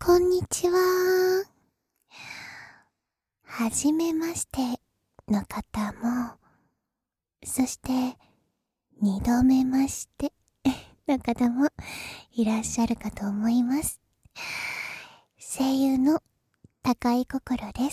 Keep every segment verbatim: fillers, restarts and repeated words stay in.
こんにちは。はじめましての方も、そして二度目ましての方もいらっしゃるかと思います。声優の高井心です。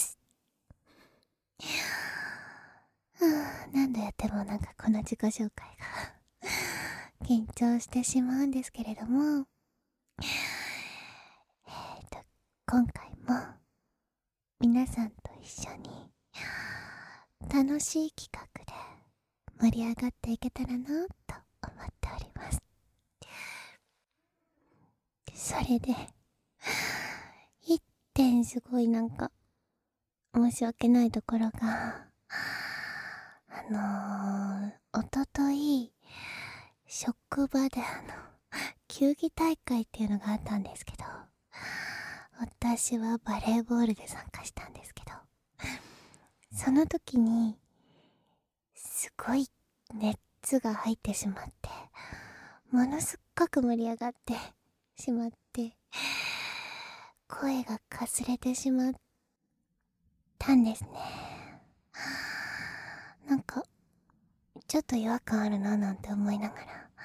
はぁ、何度やってもなんかこの自己紹介が緊張してしまうんですけれども、えーと、今回も皆さんと一緒に楽しい企画で盛り上がっていけたらなと思っております。それで一点すごいなんか申し訳ないところが、あのー、おととい職場であの球技大会っていうのがあったんですけど、私はバレーボールで参加したんですけど、その時にすごい熱が入ってしまって、ものすっごく盛り上がってしまって、声がかすれてしまったんですね。なんかちょっと違和感あるななんて思いながら、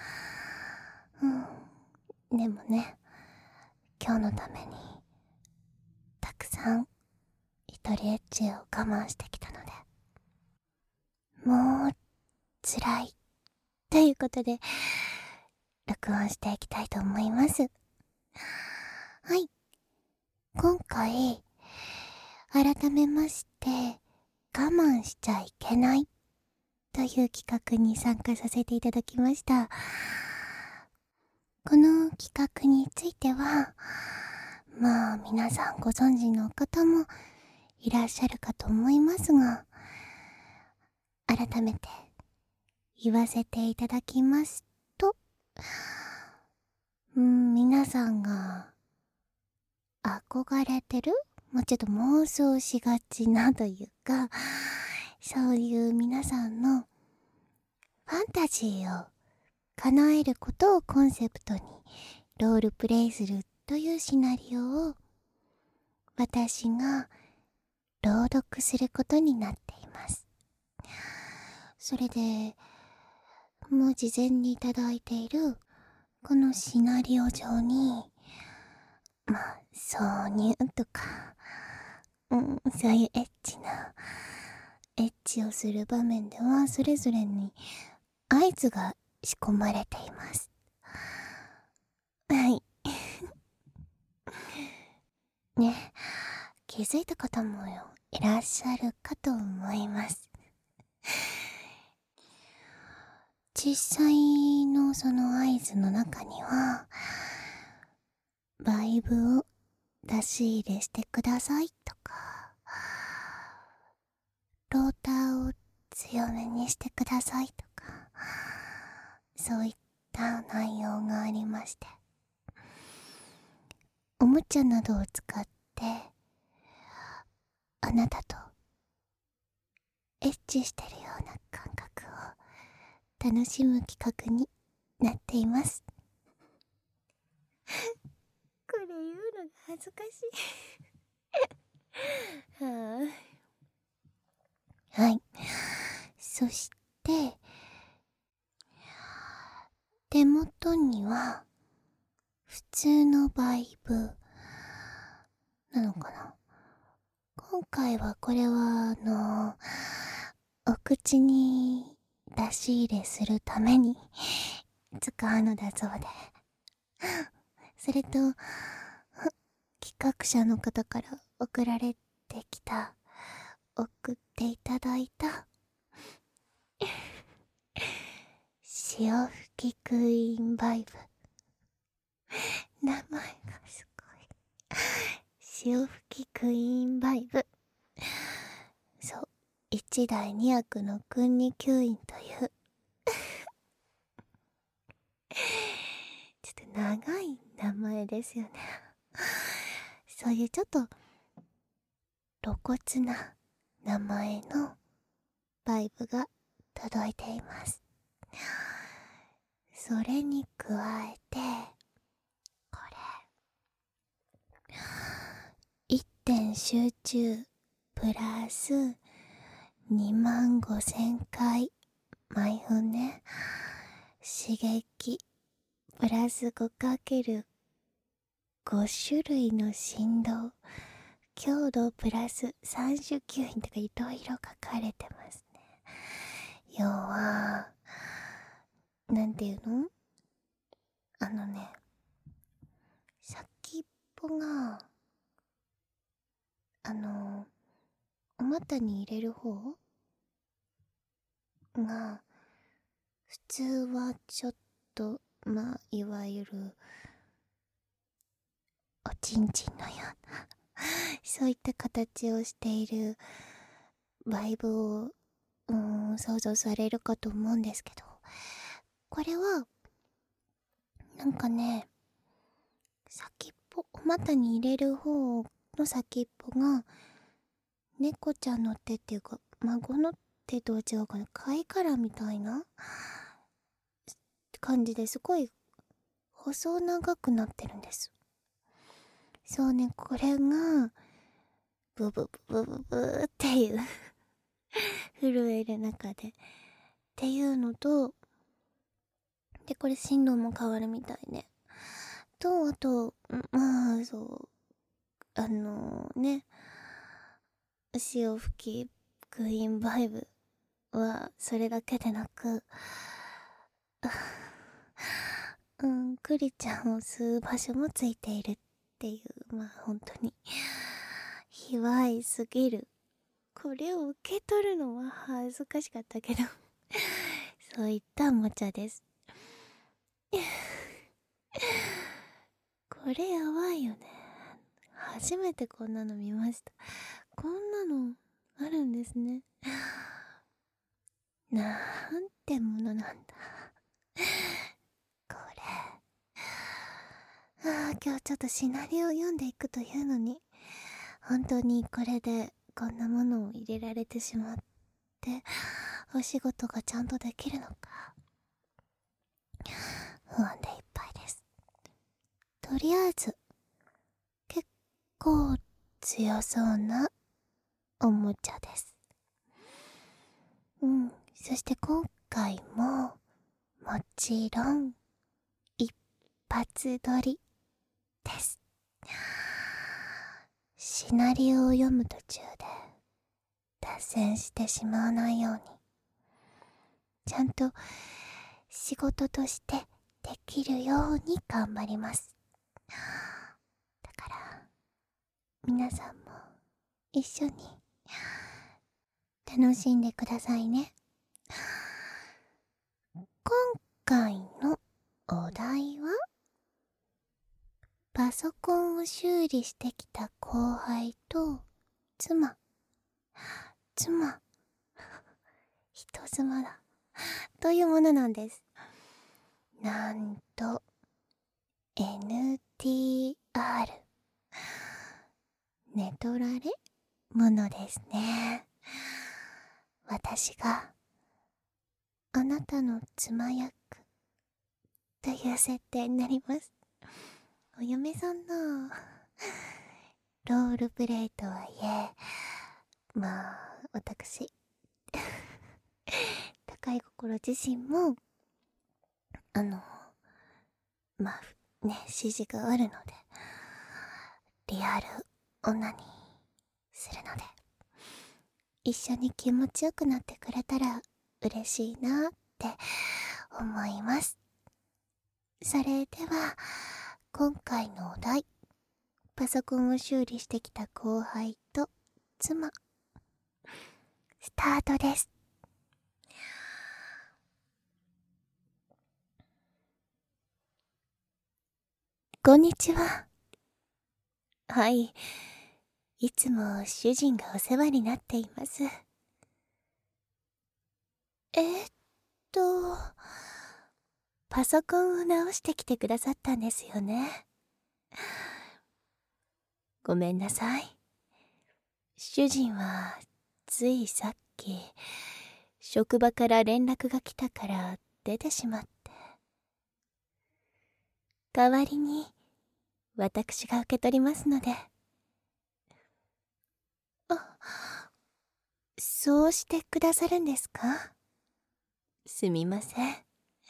うん、でもね、今日のためにたくさん一人エッチを我慢してきたので、もう辛いということで録音していきたいと思います。はい、今回改めまして我慢しちゃいけないという企画に参加させていただきました。この企画についてはまあ皆さんご存知の方もいらっしゃるかと思いますが、改めて言わせていただきますと、うん、皆さんが憧れてる、もうちょっと妄想しがちなというか、そういう皆さんのファンタジーを叶えることをコンセプトにロールプレイするというシナリオを私が朗読することになっています。それでもう事前にいただいているこのシナリオ上に、まあ挿入とか、うん、そういうエッチなエッチをする場面ではそれぞれに合図が仕込まれています。はいね、気づいた方もいらっしゃるかと思います。実際のその合図の中には、バイブを出し入れしてくださいとか、ローターを強めにしてくださいとか、そういった内容がありまして、おもちゃなどを使ってあなたとエッチしてるような感覚を楽しむ企画になっています。これ言うのが恥ずかしいはあ、はい。そして手元には普通のバイブなのかな。今回はこれはあのお口に出し入れするために使うのだそうで、それと企画者の方から送られてきた、送っていただいた潮吹きクイーンバイブ、名前がすごい、潮吹きクイーンバイブ、そう、一代二役の訓に吸引というちょっと長い名前ですよね。そういうちょっと露骨な名前のバイブが届いています。それに加えてこれ全集中プラスにまんごせんかい毎分ね。刺激プラス ごかけるご 種類の振動、強度プラスさん種吸引とかいろいろ書かれてますね。要はなんていうの、あのね、先っぽがあのお股に入れる方が普通はちょっと、まあいわゆるおちんちんのようなそういった形をしているバイブを、うーん、想像されるかと思うんですけど、これはなんかね、先っぽ、お股に入れる方の先っぽが猫ちゃんの手っていうか孫の手とは違うかな、貝殻みたいな感じですごい細長くなってるんです。そうね、これがブブブブブブーっていう震える中でっていうのと、でこれ振動も変わるみたいね。とあと、まあそうあのー、ね、潮吹きクイーンバイブはそれだけでなく、うん、クリちゃんを吸う場所もついているっていう、まあ本当に卑猥すぎる。これを受け取るのは恥ずかしかったけどそういったおもちゃですこれやばいよね。初めてこんなの見ました。こんなのあるんですね。なんてものなんだこれ。ああ、今日ちょっとシナリオを読んでいくというのに、本当にこれでこんなものを入れられてしまってお仕事がちゃんとできるのか不安でいっぱいです。とりあえず結構強そうなおもちゃです。うん、そして今回ももちろん一発撮りです。シナリオを読む途中で脱線してしまわないように、ちゃんと仕事としてできるように頑張ります。だから皆さんも一緒に楽しんでくださいね。今回のお題は、パソコンを修理してきた後輩と妻妻人妻だというものなんです。なんと エヌティーアール 寝取られものですね。私があなたの妻役という設定になります。お嫁さんのロールプレイとはいえ、まあ私高い心自身もあのまあね、指示があるのでリアル女にするので、一緒に気持ちよくなってくれたら嬉しいなって思います。それでは今回のお題、パソコンを修理してきた後輩と妻、スタートです。こんにちは。はい、いつも主人がお世話になっています。えー、っとパソコンを直してきてくださったんですよね。ごめんなさい。主人はついさっき職場から連絡が来たから出てしまって、代わりに私が受け取りますので。 そうしてくださるんですか？すみません。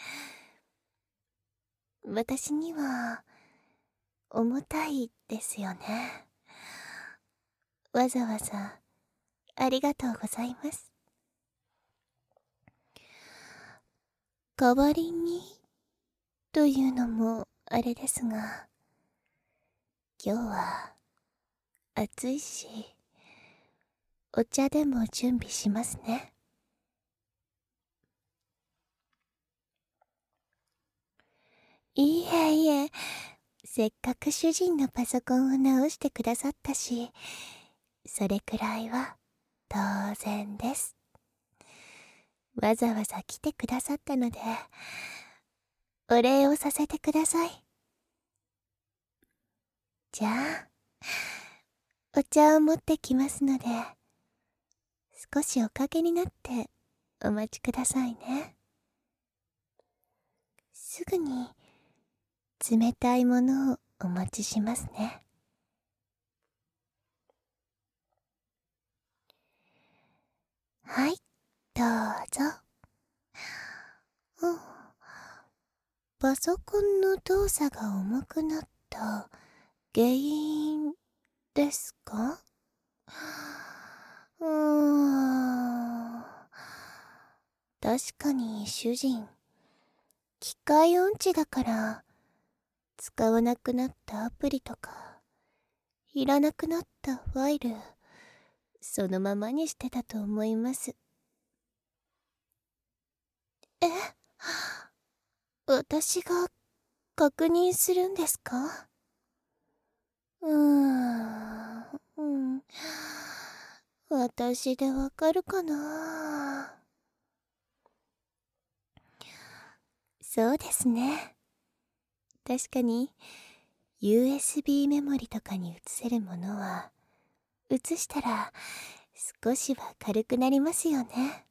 私には重たいですよね。わざわざありがとうございます。代わりにというのもあれですが、今日は暑いし、お茶でも準備しますね。いいえいえ、せっかく主人のパソコンを直してくださったし、それくらいは当然です。わざわざ来てくださったので、お礼をさせてください。じゃあ、お茶を持ってきますので、少しおかけになってお待ちくださいね。すぐに冷たいものをお持ちしますね。はい、どうぞ。うん、パソコンの動作が重くなった原因ですか？うーん。確かに主人、機械音痴だから、使わなくなったアプリとか、いらなくなったファイル、そのままにしてたと思います。え？私が確認するんですか？うーん、うん。私でわかるかな？そうですね。確かに ユーエスビー メモリとかに移せるものは移したら少しは軽くなりますよね。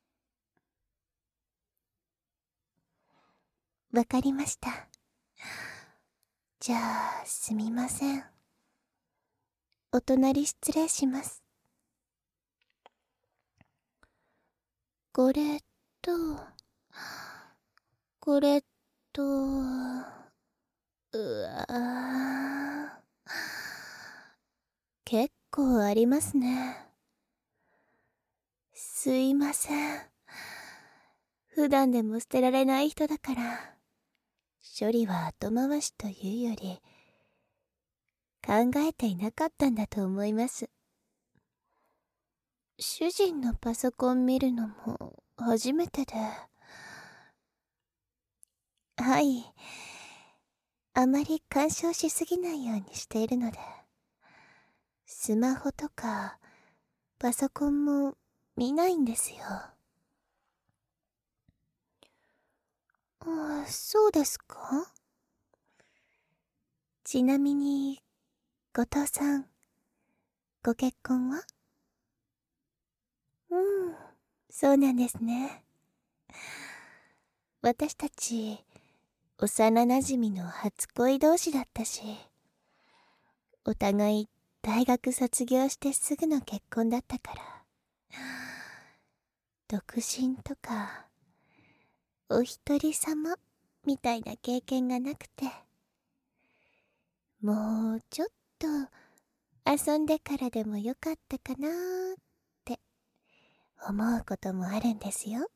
わかりました。じゃあすみません。お隣失礼します。これとこれと、うわー、結構ありますね。すいません。普段でも捨てられない人だから、処理は後回しというより、考えていなかったんだと思います。主人のパソコン見るのも初めてで。はい。あまり干渉しすぎないようにしているので、スマホとかパソコンも見ないんですよ。ああ、そうですか？ちなみに、後藤さん、ご結婚は？うん、そうなんですね。私たち、幼馴染の初恋同士だったし、お互い大学卒業してすぐの結婚だったから、独身とか、お一人様みたいな経験がなくて、もうちょっと遊んでからでもよかったかなーって思うこともあるんですよ。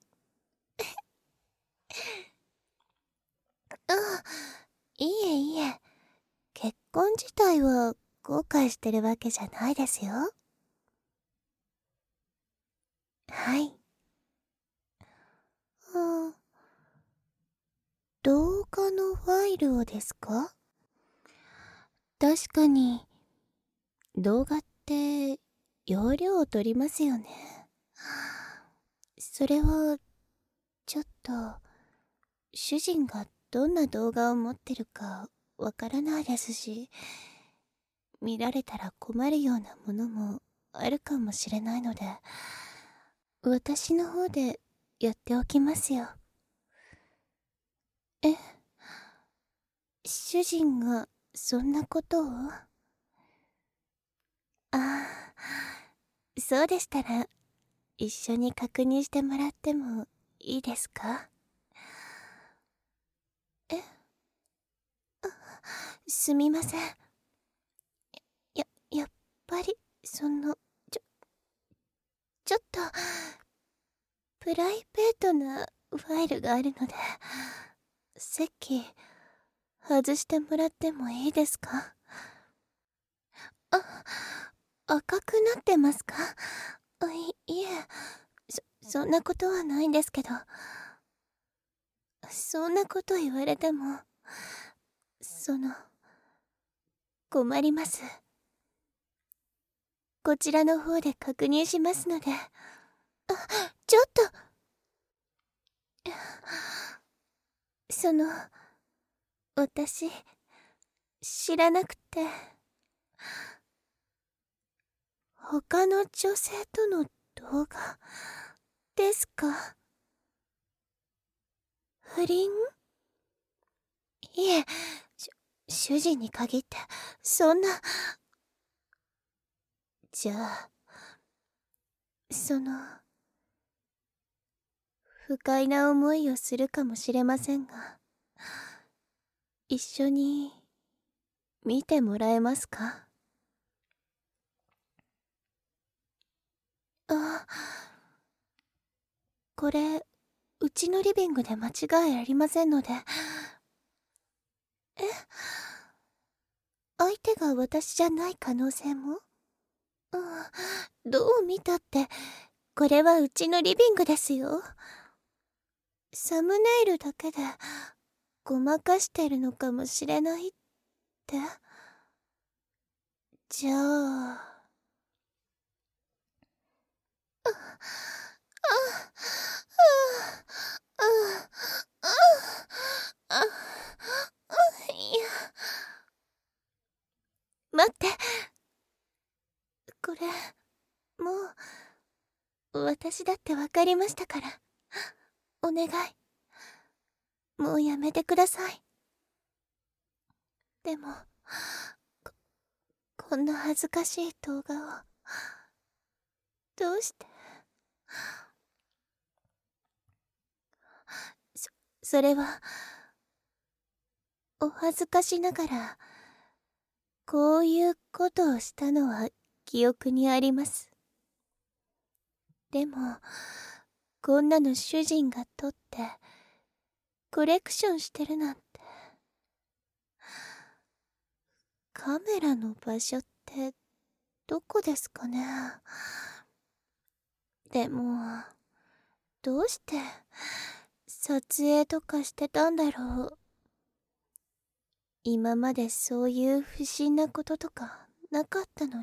あ、いえいえ、結婚自体は後悔してるわけじゃないですよ。はい。うん、動画のファイルをですか？確かに、動画って容量を取りますよね。それは、ちょっと、主人がどんな動画を持ってるかわからないですし、見られたら困るようなものもあるかもしれないので、私の方でやっておきますよ。え、主人がそんなことを？ああ、そうでしたら一緒に確認してもらってもいいですか？え？あ、すみません。や、やっぱり、その、ちょ、ちょっと、プライベートなファイルがあるので、席、外してもらってもいいですか？あ、赤くなってますか？い、いえ、そ、そんなことはないんですけど。そんなこと言われても、その、困ります。こちらの方で確認しますので。あ、ちょっと。その、私、知らなくて。他の女性との動画ですか？不倫？いえ、し主人に限ってそんな。じゃあ、その不快な思いをするかもしれませんが、一緒に見てもらえますか？あ、これうちのリビングで間違いありませんので。え？相手が私じゃない可能性も？うん、どう見たってこれはうちのリビングですよ。サムネイルだけでごまかしてるのかもしれないって。じゃあ、あ、あ、あ、あ、あ、あ、あ、いや、待って、これもう私だって分かりましたから、お願い、もうやめてください。でも、こ、こんな恥ずかしい動画をどうして。そ、それはお恥ずかしながら、こういうことをしたのは記憶にあります。でも、こんなの主人が撮ってコレクションしてるなんて。カメラの場所ってどこですかね。でも、どうして撮影とかしてたんだろう。今までそういう不審なこととかなかったのに。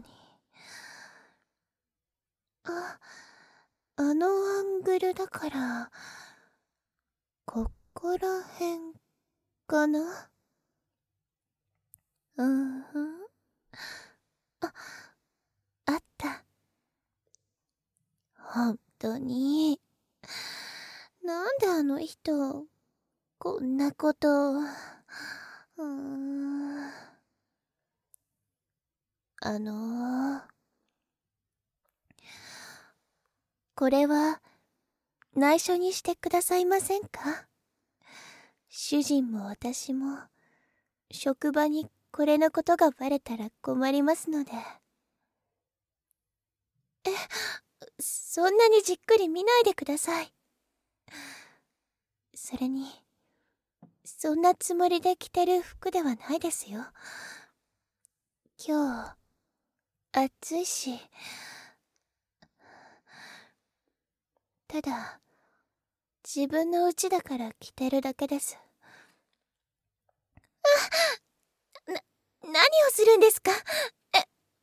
あ、あのアングルだから、ここらへんかな。うんふん。あ、あった。本当に。なんであの人、こんなことを。うーん。あのー、これは内緒にしてくださいませんか？主人も私も職場にこれのことがバレたら困りますので。え、そんなにじっくり見ないでください。それに、そんなつもりで着てる服ではないですよ。今日、暑いし。ただ、自分の家だから着てるだけです。あ、な、何をするんですか？え、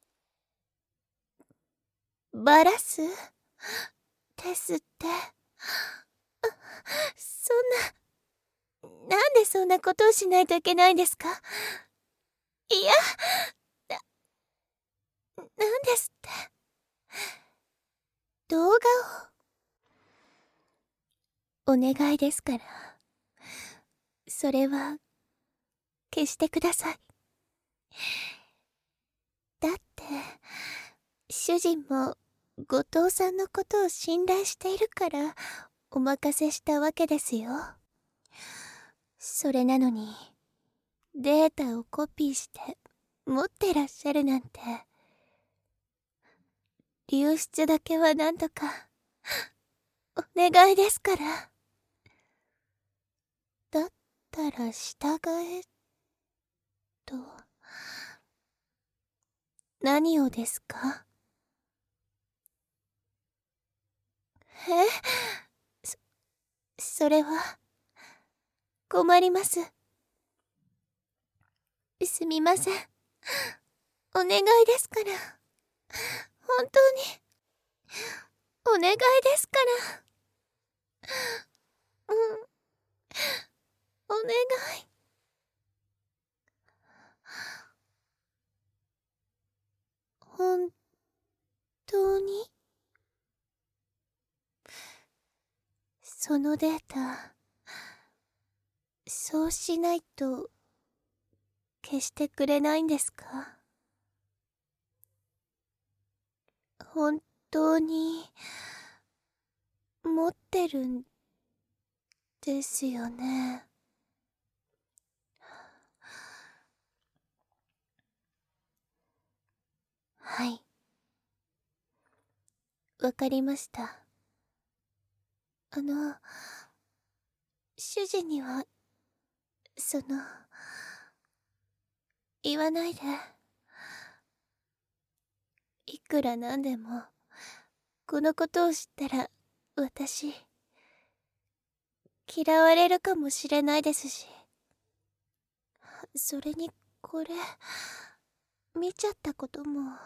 バラすですって。そんな、なんでそんなことをしないといけないんですか？いや、な、なんですって。動画を、お願いですから。それは、消してください。だって、主人も後藤さんのことを信頼しているからお任せしたわけですよ。それなのにデータをコピーして持ってらっしゃるなんて。流出だけはなんとかお願いですから。だったら従えと何をですか？え？そ、それは困ります。すみません。お願いですから。本当にお願いですから。うん。お願い。本当に？そのデータ、そうしないと消してくれないんですか？本当に持ってるんですよね。はい。わかりました。あの、主人には、その、言わないで。いくらなんでも、このことを知ったら、私、嫌われるかもしれないですし。それに、これ、見ちゃったことも。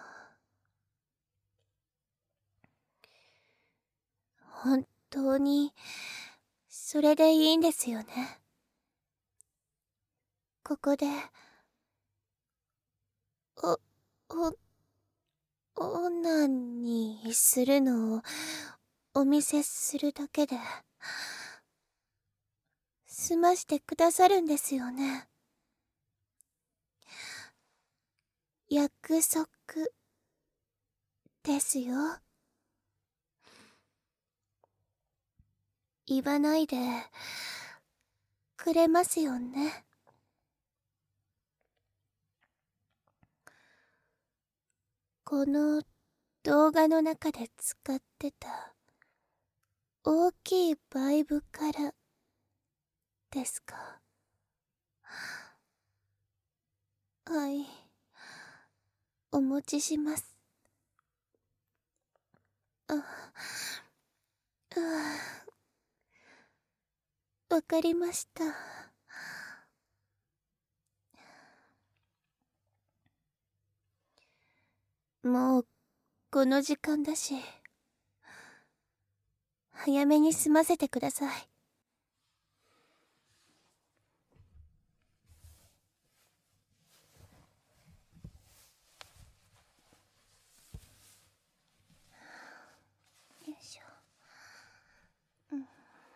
本当に、それでいいんですよね。ここで、お、お、オナニーするのをお見せするだけで済ましてくださるんですよね。約束ですよ。言わないでくれますよね。この動画の中で使ってた大きいバイブからですか？はい、お持ちします。あ、あ、わかりました。もうこの時間だし、早めに済ませてください。よいしょ。うん。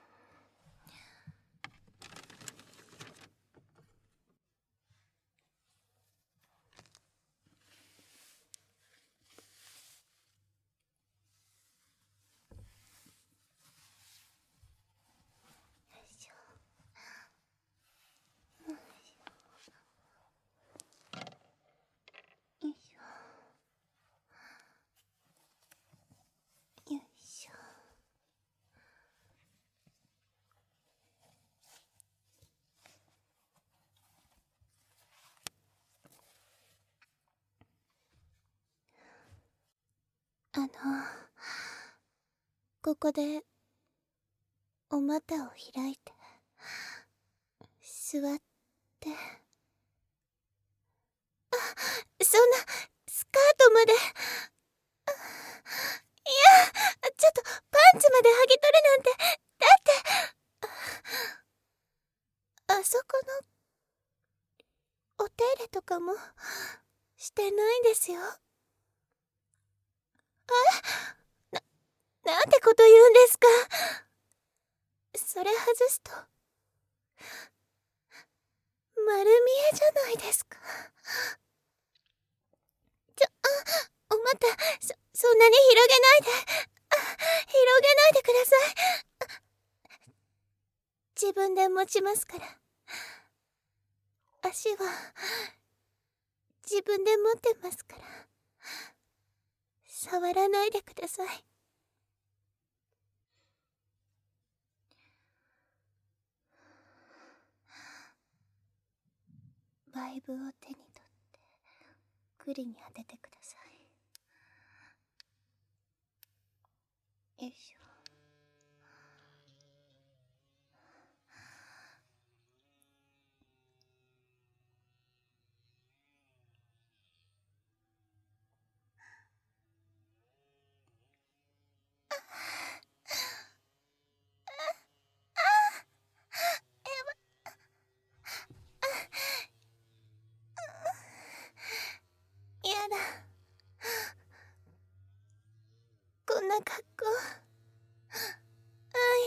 よいしょ。よいしょ。よいしょ。あの、ここでお股を開いて座って。あ、そんなスカートまで。いや、ちょっとパンツまで剥ぎ取るなんて。だってあそこのお手入れとかもしてないんですよ。え？な、なんてこと言うんですか。それ外すと丸見えじゃないですか。ちょ、あ、お股、そ、 そんなに広げないで。広げないでください。自分で持ちますから。足は自分で持ってますから。触らないでください。バイブを手に取ってグリに当ててください。よいしょ。やだ。こんな格好。はい。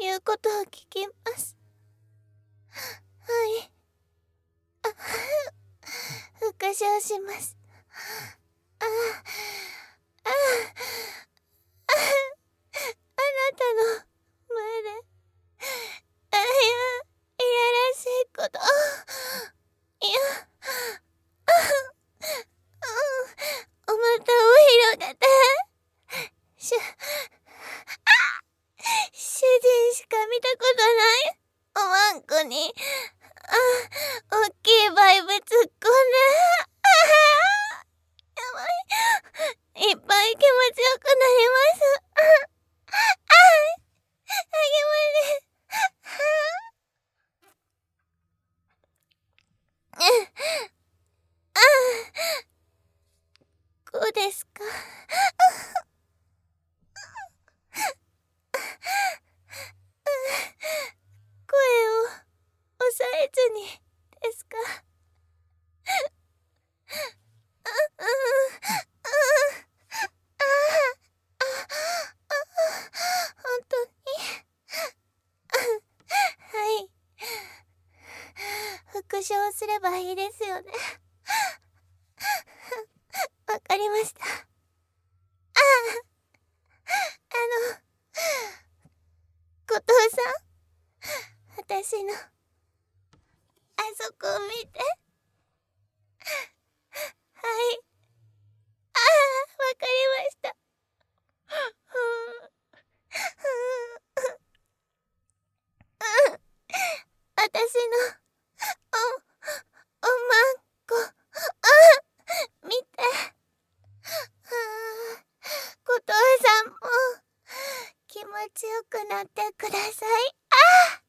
言うことを聞きます。はい。あ、復唱します。あ、あ、あ、あなたの前で、あ、いや、いやらしいこと。いや、あ、うん、お股を広げて、しゅ、あ、主人しか見たことないおまんこに、あ、おっきいバイブ突っ込んで、ああ、やばい。いっぱい気持ちよくなります。あ、あ、あげまで。あ、こうですか。声を抑えずにですか。うん、うん、ああ、本当に。はい。復唱すればいいですよね。わかりました。ああ、あの、後藤さん、私の、あそこを見て。はい。ああ、わかりました。ふん、ふん、うん。私の、お、おまんこ、あ、見て。はあ、後藤さんも、気持ちよくなってください。ああ、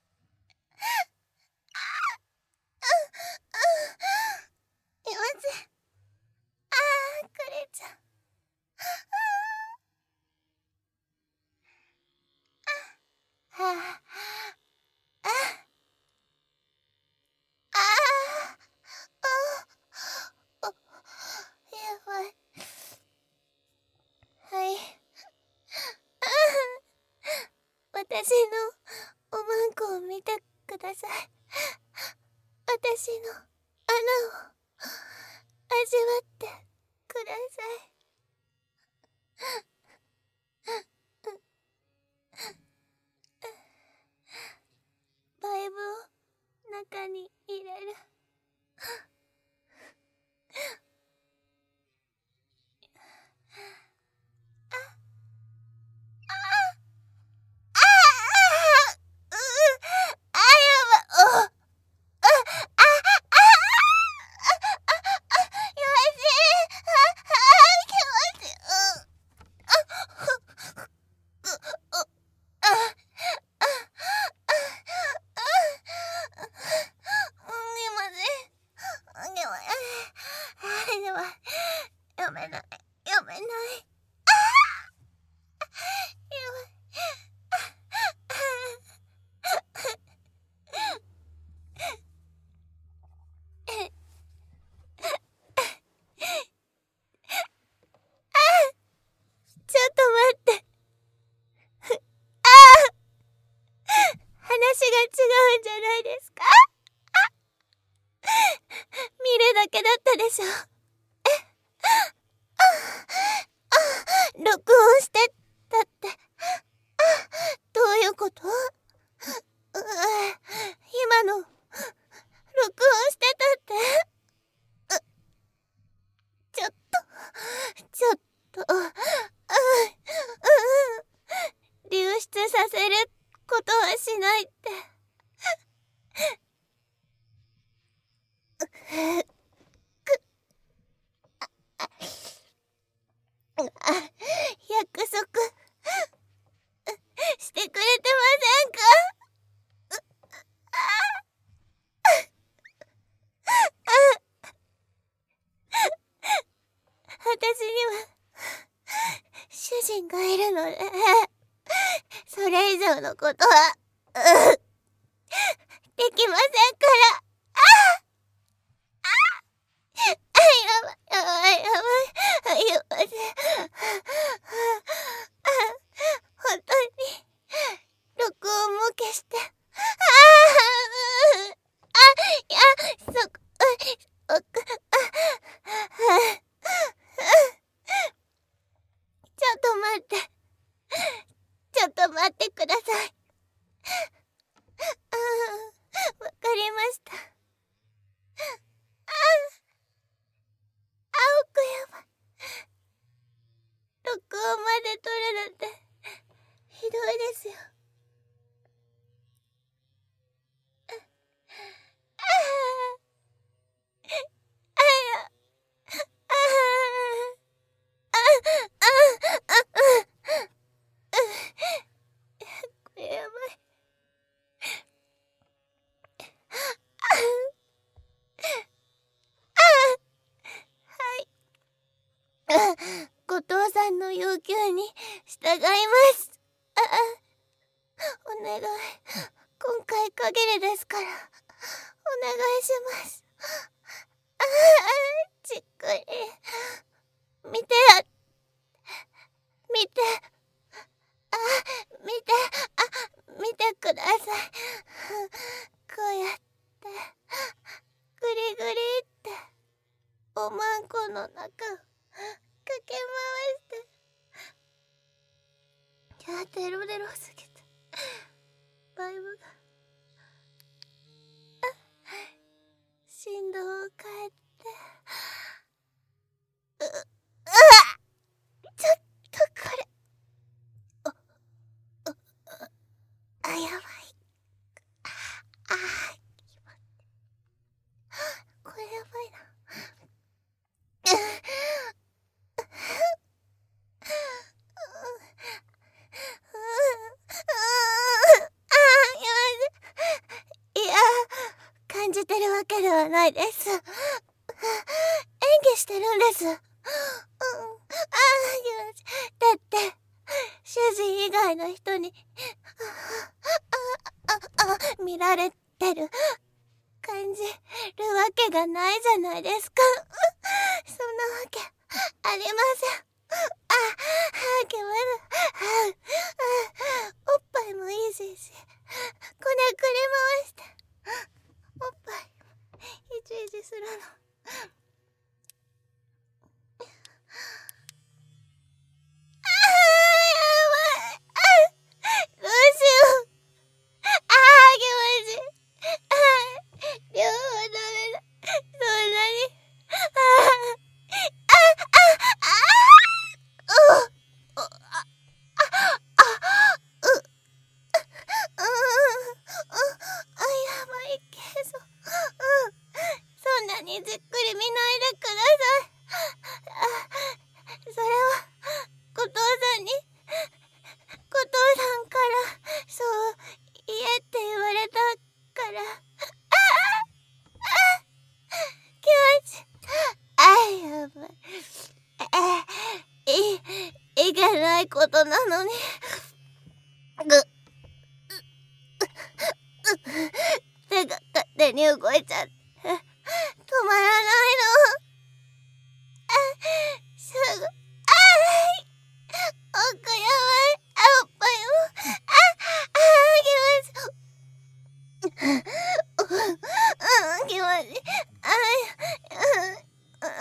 いません。ああ、クレちゃん。はあ、あ、ああ、あ、やばい。はい。私のおまんこを見てください。私の穴を味わってください。バイブを中に入れる。ああ、う、あ、やば、お、あ、あ、あ、あ、あ、気持ちいい。あ、あ、気持ちいい。う、あ、う、う、あ、あ、あ、あ、あ、うん、気持ちいい。 しょ。録音してたって、どういうこと？今の録音してたって？ちょっとちょっと流出させることはしないって。約束してくれてませんか？私には主人がいるので、それ以上のことはできませんから。やばいやばいやばいやばい。本当に録音も消して。あいやそこそこちょっと待って。ちょっと待ってください。ああ、わかりました。ああ、奥山。録音まで撮るなんて、ひどいですよ。ああ、ああ、ああ、ああ、ああ、これやばい。後藤さんの要求に従います。ああ、お願い。今回限りですから、お願いします。ああ、じっくり。見て、見て、あ、見て、あ、見てください。こうやって、ぐりぐりって、おまんこの中を、かけ回して。いや、デロデロすぎてバイブが振動を変えて、ううわちょっとこれおおあやばい。ああこれやばいな。感じてるわけではないです。演技してるんです。うん、ああ、だって、主人以外の人に、あ、あ、あ、見られてる感じるわけがないじゃないですか。そんなわけありません。あ、あ、気まずい。おっぱいもいいし、こねくり回して。おっぱいいちいちするの。あーやばい。あどうしよう。あー気持ちいい。あー両方ダメだ。そんなにあーああああおああううあやばいけど、うん、そんなにじっくり見ないでください。あ、それは後藤さんに後藤さんからそう言えって言われたから。ああ気持ちあやばい。えいいけないことなのにぐ手が勝手に動いちゃって止まらないの。あすぐあい奥やばい。あおっぱいもああ気持ちいい。うん気持ちいい。あ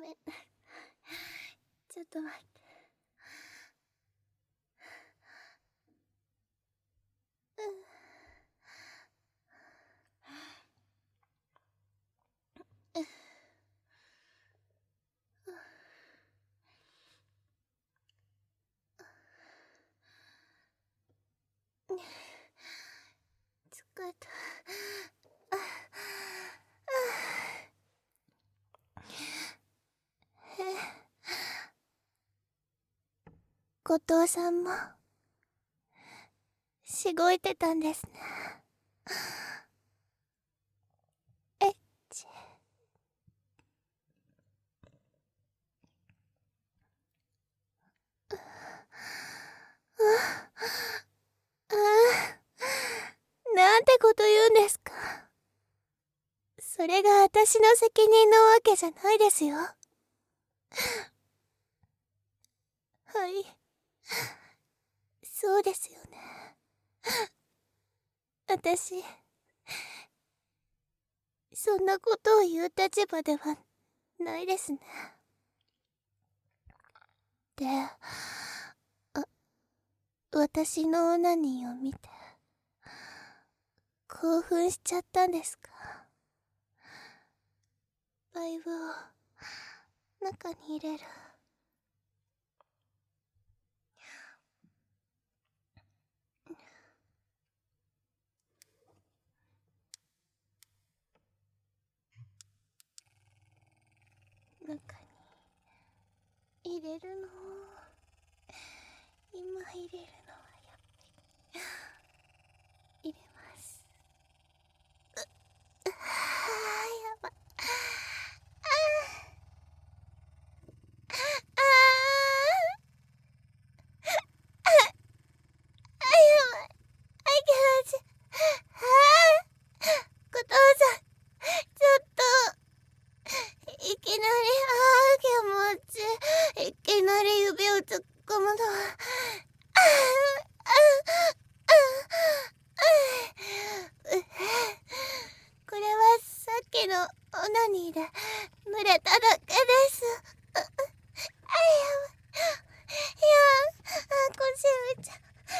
めん。ちょっと待って。疲れた。後藤さんもしごいてたんですね。えっち。なんてこと言うんですか。それが私の責任のわけじゃないですよ。はい、そうですよね。私そんなことを言う立場ではないですね。で、あ、私のオナニーを見て興奮しちゃったんですか。バイブを中に入れる。中に入れるの。今入れるのはやっぱり入れます。う、うはー、やば。あーあーあーあ、やばい。あげません。ああ、後藤さん、ちょっといきなり、あー、気持ちいきなり指を突っ込むのは、ああああ、これはさっきのオナニーで濡れただけです。あ、やばい。いや、腰打っちゃう。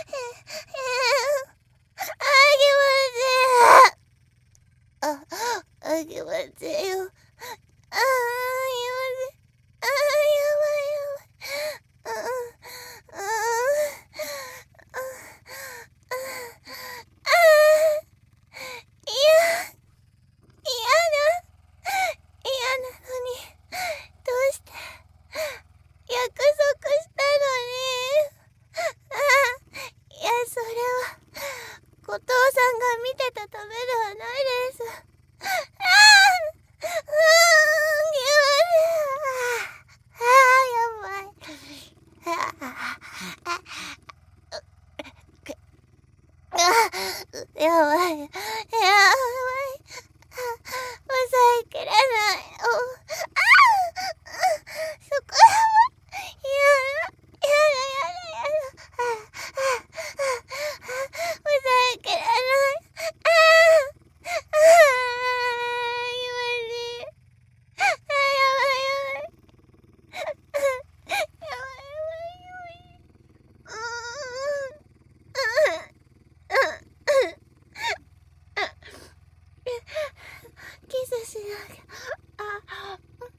あ、あげませんよ。ああ、ああ、やばいやばい。ああ、ああ、ああ、ああ、いや、嫌だ。嫌なのに、どうして。約束したのに。ああ、いや、それは、後藤さんが見てたためではないです。ああ、うーん、気持ちいい。ああ、やばい。ああ、ああ、やばい。やばい。抑えきれない。お、ああ、そこやばい。やだ、やだ、やだ、やだ。ああ、ああ、抑えきれない。ああ、ああ、気持ちいい。ああ、やばい、やばい。やばい、やばい、やばい。うーん。キスしなきゃ。あ、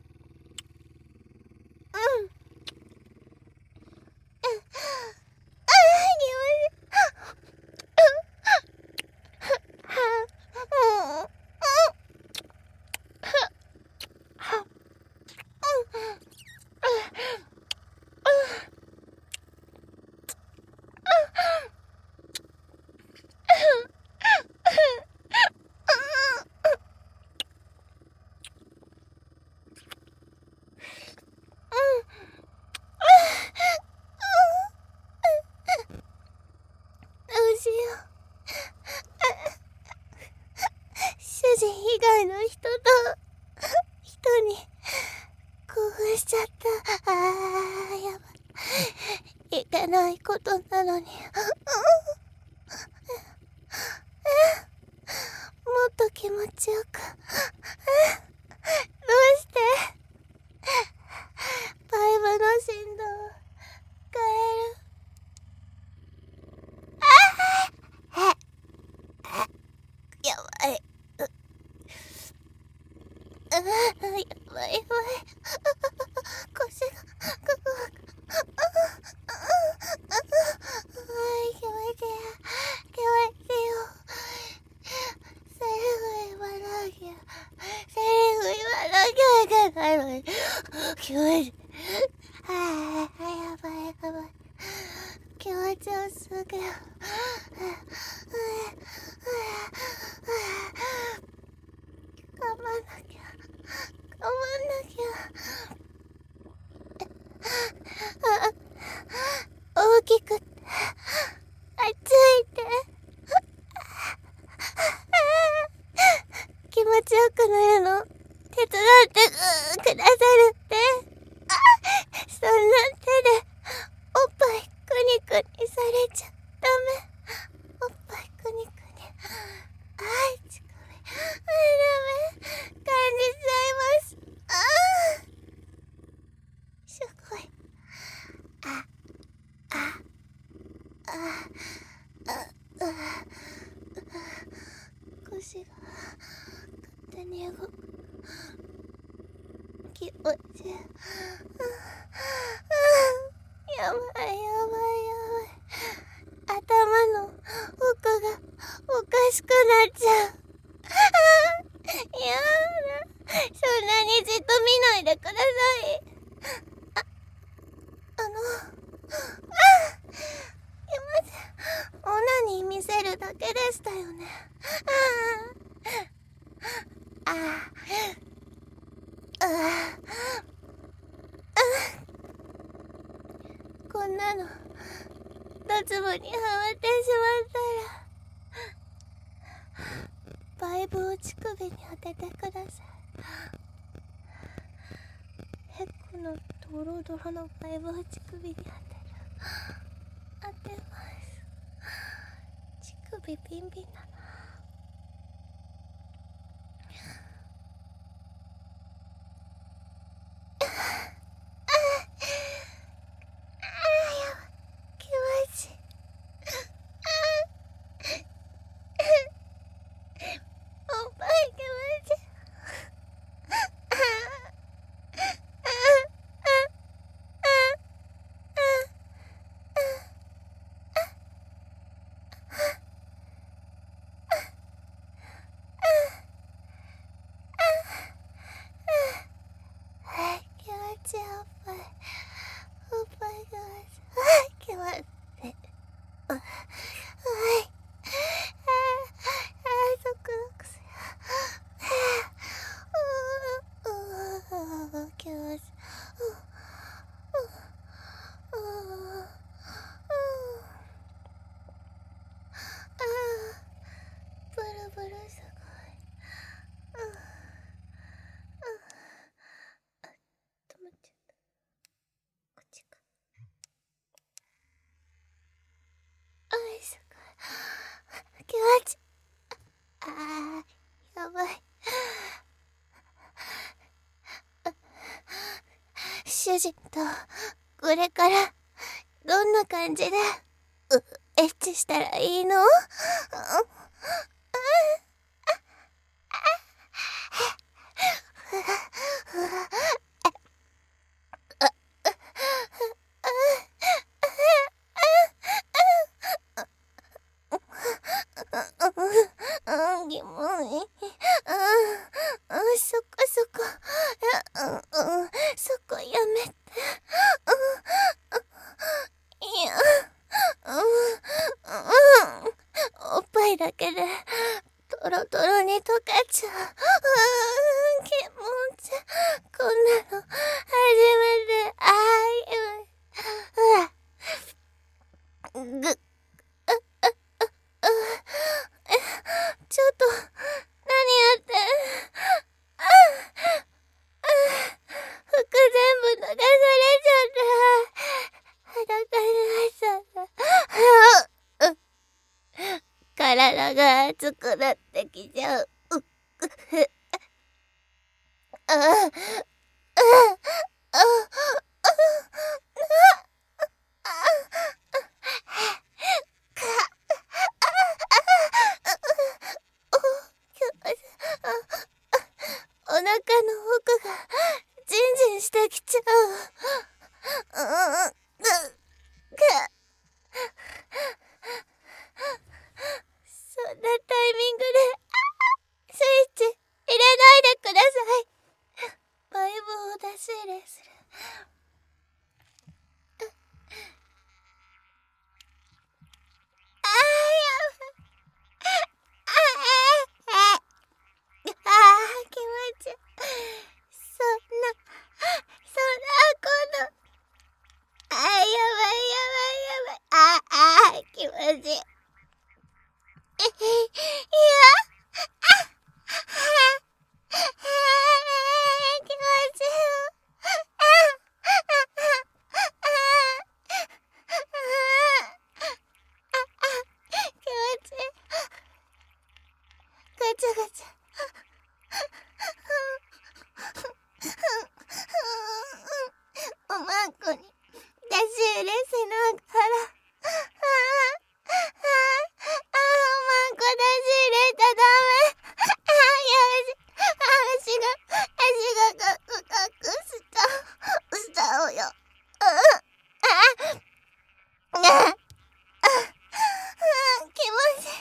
うん。あ、気持ちいい。どうしよう。主人以外の人と人に興奮しちゃった。あー、やばい。いけないことなのに。もっと気持ちよく。どうしてばい。ああ、やばいやばい。腰が、ああ、ああ、ああ、気持ちいい。気持ちいいよ。セリフ言わなきゃ。セリフ言わなきゃいけないのに。気持ちいい。はあ、やばいやばい。気持ちよすぎる。頑張んなきゃ。頑張んなきゃ。大きくて暑いって気持ちよくなるの手伝ってくださるって。そんな手でおっぱいくにくにされちゃダメ。おっぱいくにくに。あい、乳首。あ、ダメ。感じちゃいます。ああ、すごい。あ、あ、あ、あ、あ、腰が勝手に動く。気持ちいい。やばいやばいやばい。頭の奥がおかしくなっちゃう。やだ。そんなにじっと見ないでください。あ、あの、あ、今オナニー見せるだけでしたよね。ああ、ああ、ああ、こんなの脱帽にはまってしまったらバイブを乳首に当ててください。へっこのドロドロのバイブを乳首に当てる。当てます。乳首ビンビンだな。気持ち、あー、やばい。主人とこれからどんな感じでうエッチしたらいいの？キモい。うん、そこそこ、うん、うん、そこやめて。いや、うん、うん、おっぱいだけでトロトロに溶けちゃう。うん、気持ち、こんなの初めて。あー、うわ、ぐっ、ちょっと、何やってん？ああ、服全部脱がされちゃった。裸になっちゃった。体が熱くなってきちゃう。うっ、ああ、ああ、ああ、 の奥がジンジンしてきちゃう。うーん、ぐ、ぐ。そんなタイミングでスイッチ入れないでください。バイブを出し入れする。ああ、気持ちいい。そんな、そんな、この、あー、やばいやばいやばい。ああ、気持ちいい。いや、あ、あ、気持ちいい。ガチャガチャ。おまんこに出し入れしながら、ああ、ああ、おまんこ出し入れたダメ。ああ、よし、足が、足がカクカクした、したおよ。ああ、ああ、気持ちいい。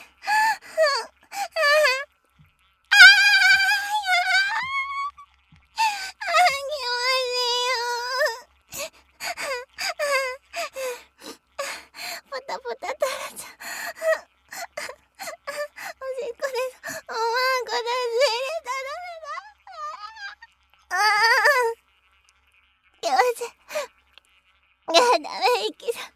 ポタポタ垂れちゃう。おしっこです。おまんこ出し入れたらダメだ。ああ、気持ちいい。いや、ダメ、息だ。